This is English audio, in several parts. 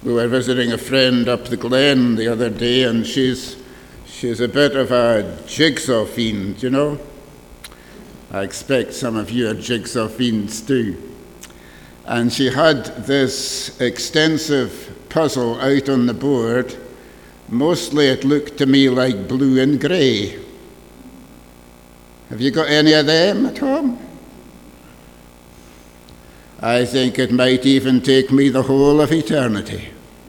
We were visiting a friend up the glen the other day, and she's a bit of a jigsaw fiend, you know. I expect some of you are jigsaw fiends too. And she had this extensive puzzle out on the board. Mostly it looked to me like blue and grey. Have you got any of them at home? I think it might even take me the whole of eternity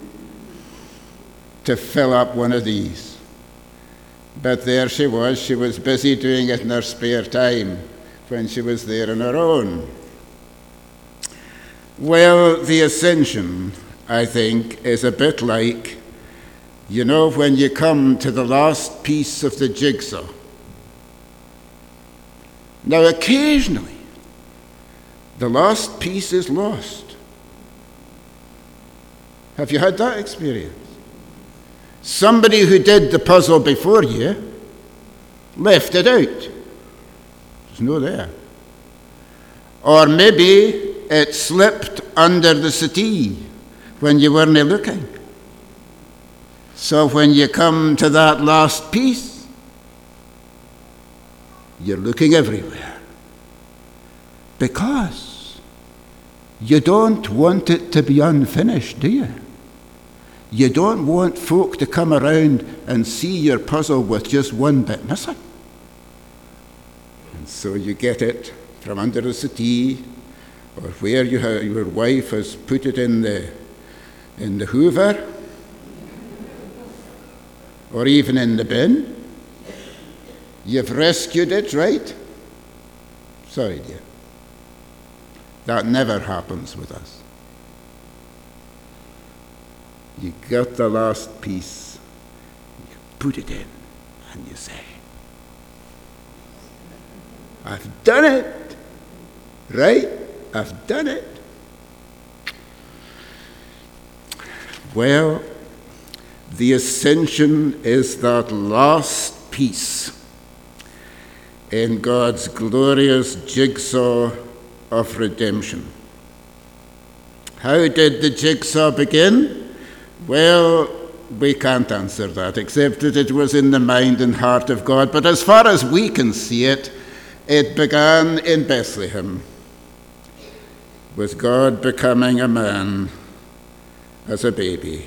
to fill up one of these. But there she was busy doing it in her spare time when she was there on her own. Well, the ascension, I think, is a bit like, you know, when you come to the last piece of the jigsaw. Now, occasionally, the last piece is lost. Have you had that experience? Somebody who did the puzzle before you left it out. There's no there. Or maybe it slipped under the settee when you weren't looking. So when you come to that last piece, you're looking everywhere. Because you don't want it to be unfinished, do you? You don't want folk to come around and see your puzzle with just one bit missing. And so you get it from under the settee, or where your wife has put it in the Hoover, or even in the bin. You've rescued it, right? Sorry, dear. That never happens with us. You got the last piece, you put it in, and you say, I've done it, right? I've done it. Well, the ascension is that last piece in God's glorious jigsaw of redemption. How did the jigsaw begin? Well, we can't answer that, except that it was in the mind and heart of God. But as far as we can see it, it began in Bethlehem, with God becoming a man as a baby.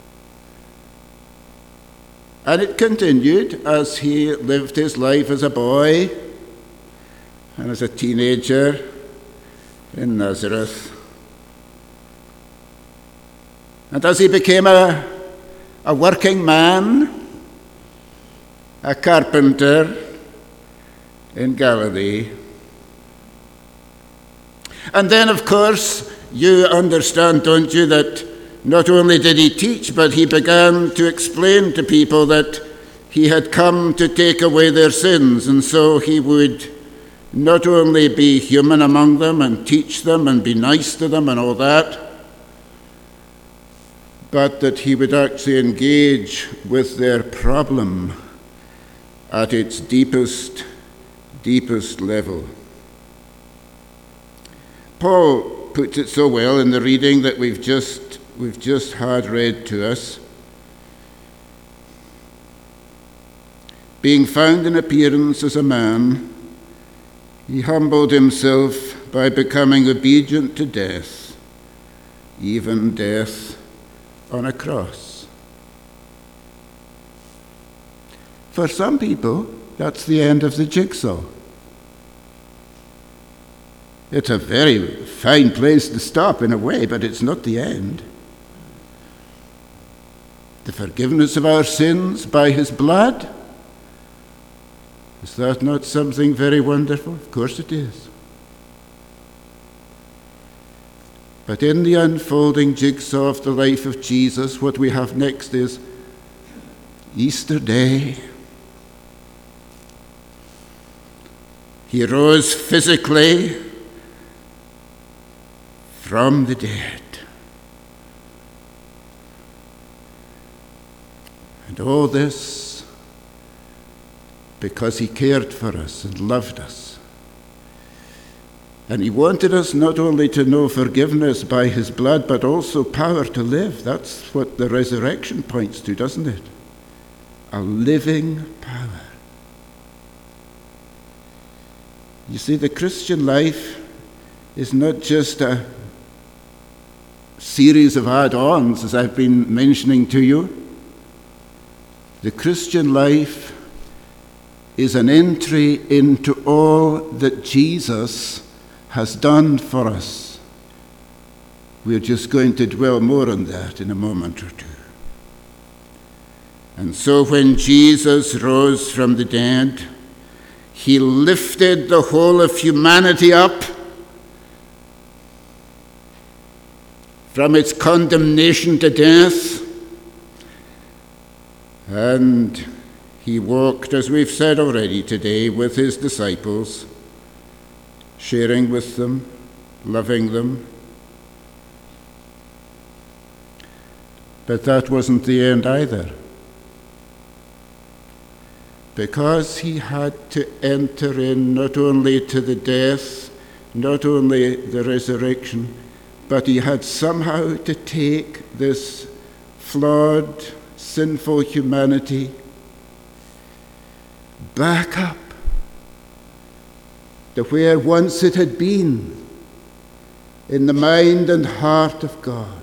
And it continued as he lived his life as a boy and as a teenager in Nazareth. And as he became a working man, a carpenter in Galilee. And then, of course, you understand, don't you, that not only did he teach, but he began to explain to people that he had come to take away their sins, and so he would not only be human among them and teach them and be nice to them and all that, but that he would actually engage with their problem at its deepest level. Paul puts it so well in the reading that we've just had read to us. Being found in appearance as a man, he humbled himself by becoming obedient to death, even death on a cross. For some people, that's the end of the jigsaw. It's a very fine place to stop in a way, but it's not the end. The forgiveness of our sins by his blood, is that not something very wonderful? Of course it is. But in the unfolding jigsaw of the life of Jesus, what we have next is Easter Day. He rose physically from the dead. And all this because he cared for us and loved us. And he wanted us not only to know forgiveness by his blood, but also power to live. That's what the resurrection points to, doesn't it? A living power. You see, the Christian life is not just a series of add-ons, as I've been mentioning to you. The Christian life is an entry into all that Jesus has done for us. We're just going to dwell more on that in a moment or two. And so when Jesus rose from the dead, he lifted the whole of humanity up from its condemnation to death, and he walked, as we've said already today, with his disciples, sharing with them, loving them. But that wasn't the end either, because he had to enter in not only to the death, not only the resurrection, but he had somehow to take this flawed, sinful humanity back up to where once it had been, in the mind and heart of God.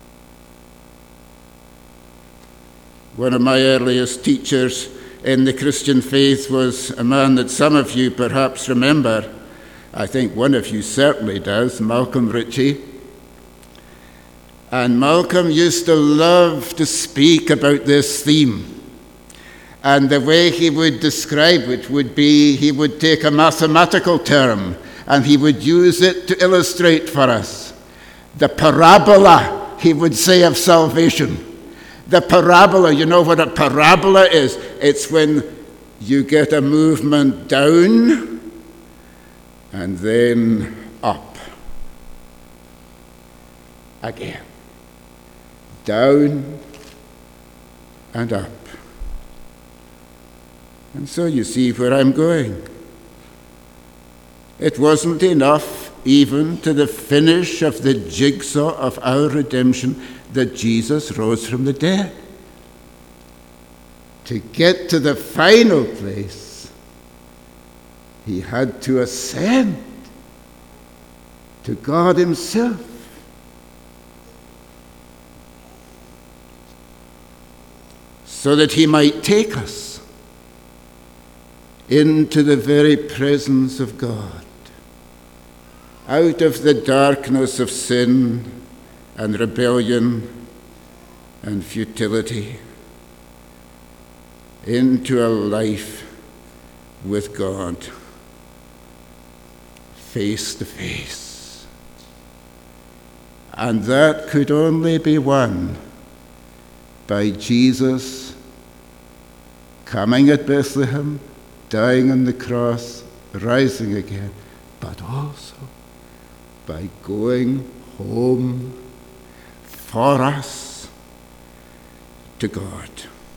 One of my earliest teachers in the Christian faith was a man that some of you perhaps remember. I think one of you certainly does, Malcolm Ritchie. And Malcolm used to love to speak about this theme. And the way he would describe it would be, he would take a mathematical term and he would use it to illustrate for us the parabola, he would say, of salvation. The parabola, you know what a parabola is? It's when you get a movement down and then up again. Down and up. And so you see where I'm going. It wasn't enough even to the finish of the jigsaw of our redemption that Jesus rose from the dead. To get to the final place, he had to ascend to God himself. So that he might take us into the very presence of God, out of the darkness of sin and rebellion and futility, into a life with God, face to face. And that could only be won by Jesus coming at Bethlehem, dying on the cross, rising again, but also by going home for us to God.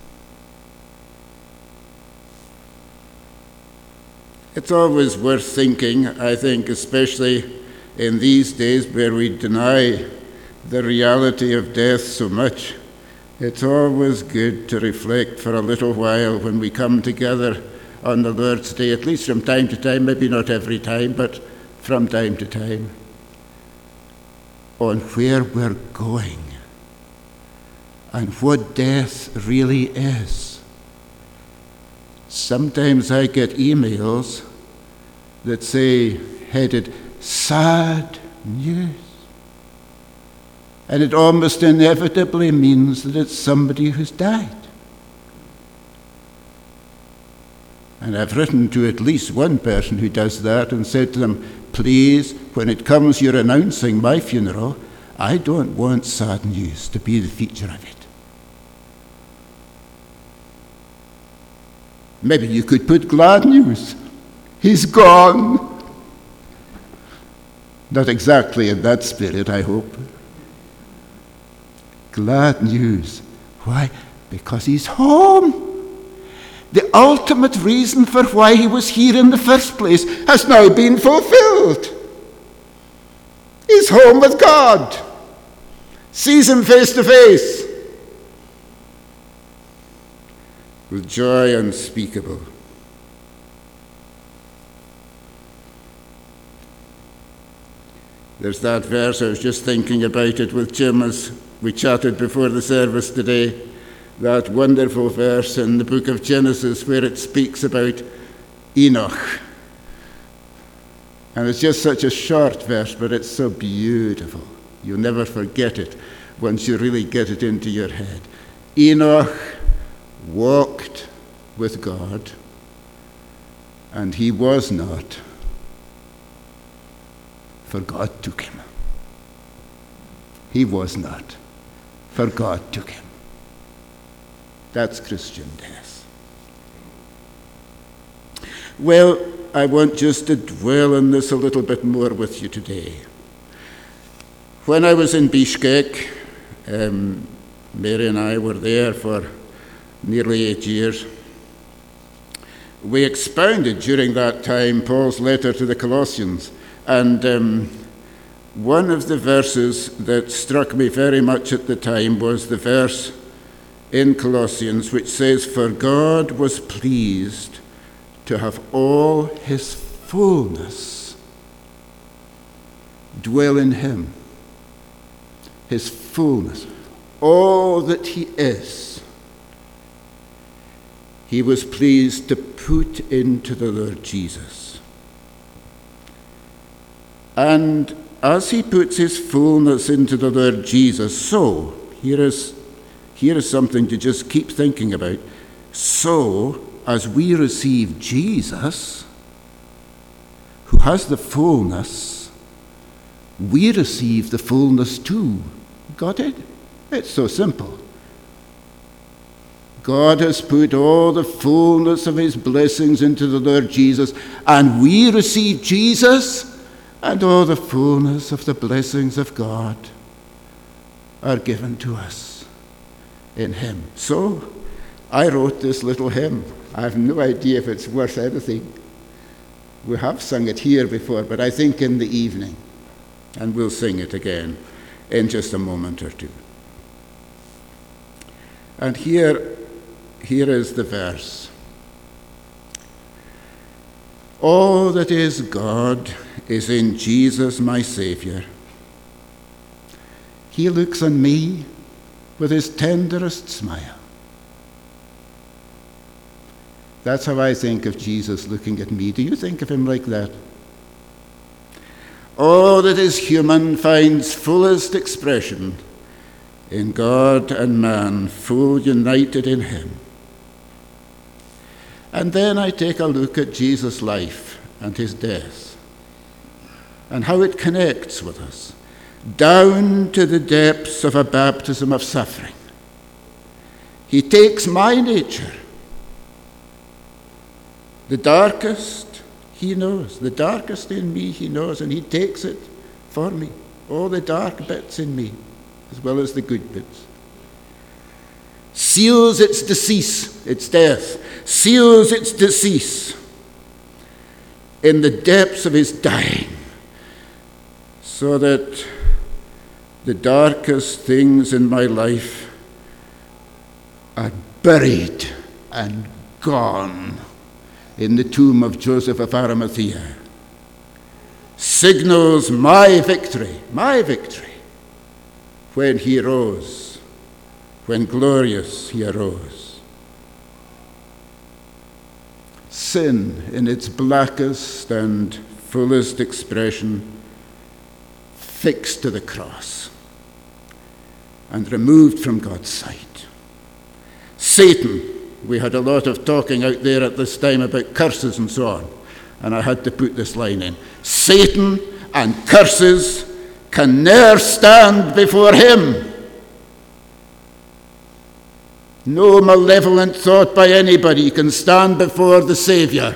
It's always worth thinking, I think, especially in these days where we deny the reality of death so much. It's always good to reflect for a little while when we come together on the Lord's Day, at least from time to time, maybe not every time, but from time to time, on where we're going and what death really is. Sometimes I get emails that say, headed, sad news. And it almost inevitably means that it's somebody who's died. And I've written to at least one person who does that and said to them, please, when it comes you're announcing my funeral, I don't want sad news to be the feature of it. Maybe you could put glad news. He's gone. Not exactly in that spirit, I hope. Glad news. Why? Because he's home. The ultimate reason for why he was here in the first place has now been fulfilled. He's home with God. Sees him face to face. With joy unspeakable. There's that verse, I was just thinking about it with Jim as we chatted before the service today. That wonderful verse in the book of Genesis where it speaks about Enoch. And it's just such a short verse, but it's so beautiful. You'll never forget it once you really get it into your head. Enoch walked with God, and he was not, for God took him. He was not, for God took him. That's Christian death. Well, I want just to dwell on this a little bit more with you today. When I was in Bishkek, Mary and I were there for nearly 8 years. We expounded during that time Paul's letter to the Colossians, and one of the verses that struck me very much at the time was the verse in Colossians which says, "For God was pleased to have all his fullness dwell in him." His fullness, all that he is, he was pleased to put into the Lord Jesus. And as he puts his fullness into the Lord Jesus, so, here is something to just keep thinking about. So, as we receive Jesus, who has the fullness, we receive the fullness too. Got it? It's so simple. God has put all the fullness of his blessings into the Lord Jesus, and we receive Jesus, and all the fullness of the blessings of God are given to us in him. So, I wrote this little hymn. I have no idea if it's worth anything. We have sung it here before, but I think in the evening. And we'll sing it again in just a moment or two. And here is the verse. All that is God is in Jesus, my Saviour. He looks on me with his tenderest smile. That's how I think of Jesus looking at me. Do you think of him like that? All that is human finds fullest expression in God and man, full united in him. And then I take a look at Jesus' life and his death and how it connects with us down to the depths of a baptism of suffering. He takes my nature, the darkest he knows, the darkest in me he knows, and he takes it for me, all the dark bits in me, as well as the good bits. Seals its decease, its death, seals its decease in the depths of his dying, so that the darkest things in my life are buried and gone in the tomb of Joseph of Arimathea. Signals my victory, when he rose, when glorious he arose. Sin in its blackest and fullest expression fixed to the cross and removed from God's sight. Satan, we had a lot of talking out there at this time about curses and so on, and I had to put this line in. Satan and curses can ne'er stand before him. No malevolent thought by anybody can stand before the Saviour.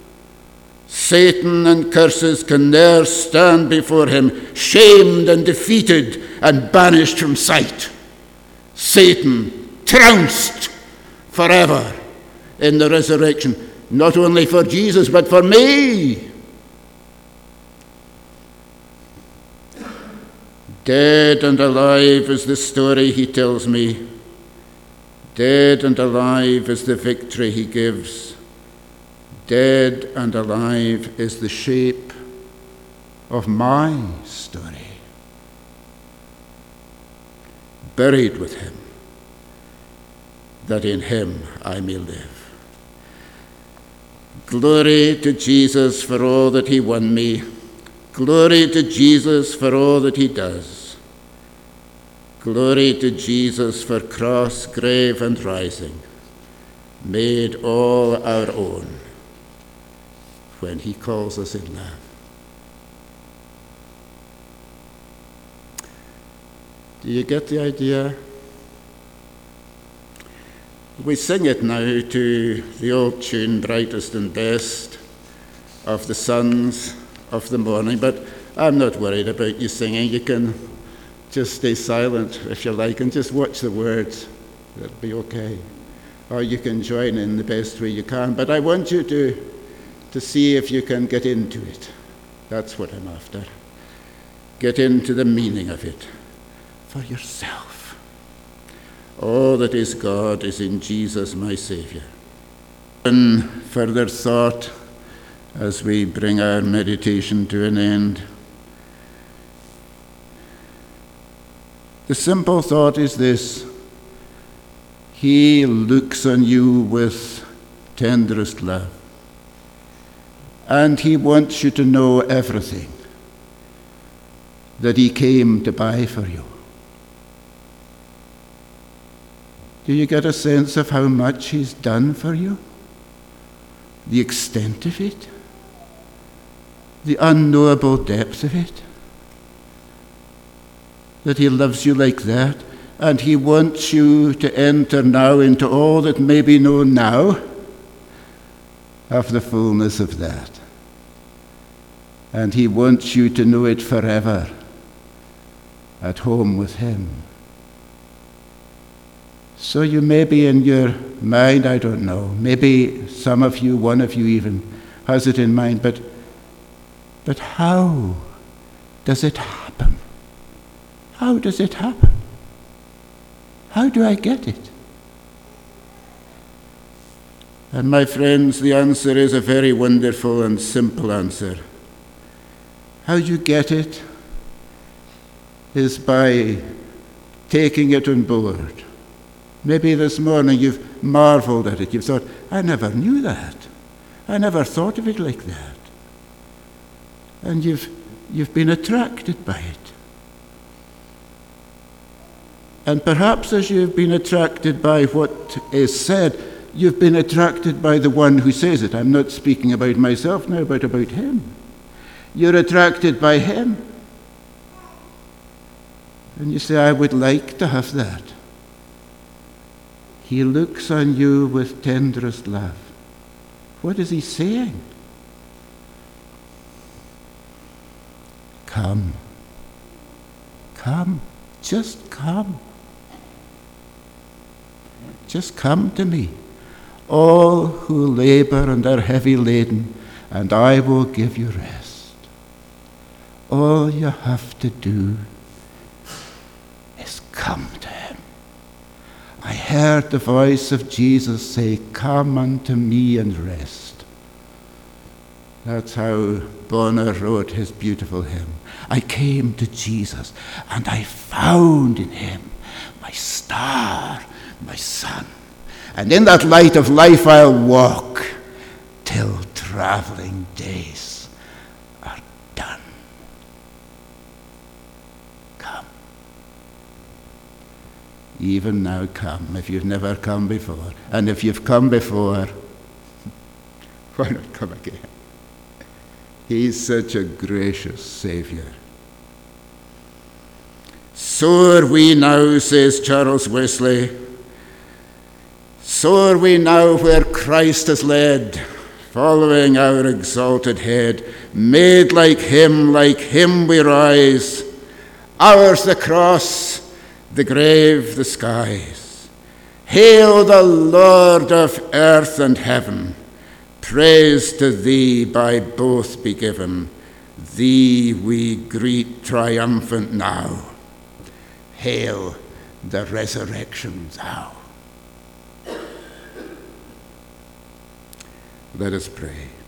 Satan and curses can ne'er stand before him, shamed and defeated and banished from sight. Satan trounced forever in the resurrection, not only for Jesus, but for me. Dead and alive is the story he tells me. Dead and alive is the victory he gives. Dead and alive is the shape of my story. Buried with him, that in him I may live. Glory to Jesus for all that he won me. Glory to Jesus for all that he does. Glory to Jesus for cross, grave, and rising, made all our own when he calls us in love. Do you get the idea? We sing it now to the old tune, Brightest and Best, of the sons of the morning, but I'm not worried about you singing. You can just stay silent if you like and just watch the words. That'll be okay. Or you can join in the best way you can. But I want you to see if you can get into it. That's what I'm after. Get into the meaning of it for yourself. All that is God is in Jesus, my Saviour. And further thought as we bring our meditation to an end. The simple thought is this: he looks on you with tenderest love, and he wants you to know everything that he came to buy for you. Do you get a sense of how much he's done for you? The extent of it? The unknowable depth of it? That he loves you like that, and he wants you to enter now into all that may be known now of the fullness of that. And he wants you to know it forever at home with him. So you may be in your mind, I don't know, maybe some of you, one of you even, has it in mind, but how does it happen? How does it happen? How do I get it? And my friends, the answer is a very wonderful and simple answer. How you get it is by taking it on board. Maybe this morning you've marveled at it. You've thought, I never knew that. I never thought of it like that. And you've been attracted by it. And perhaps as you've been attracted by what is said, you've been attracted by the one who says it. I'm not speaking about myself now, but about him. You're attracted by him. And you say, I would like to have that. He looks on you with tenderest love. What is he saying? Come. Come. Just come. Just come to me, all who labor and are heavy laden, and I will give you rest. All you have to do is come to him. I heard the voice of Jesus say, come unto me and rest. That's how Bonner wrote his beautiful hymn. I came to Jesus, and I found in him my star, my sun. And in that light of life I'll walk till traveling days are done. Come. Even now come, if you've never come before. And if you've come before, why not come again? He's such a gracious Saviour. So are we now, says Charles Wesley. So are we now where Christ has led, following our exalted head. Made like him we rise. Ours the cross, the grave, the skies. Hail the Lord of earth and heaven. Praise to thee by both be given. Thee we greet triumphant now. hail the resurrection thou. Let us pray.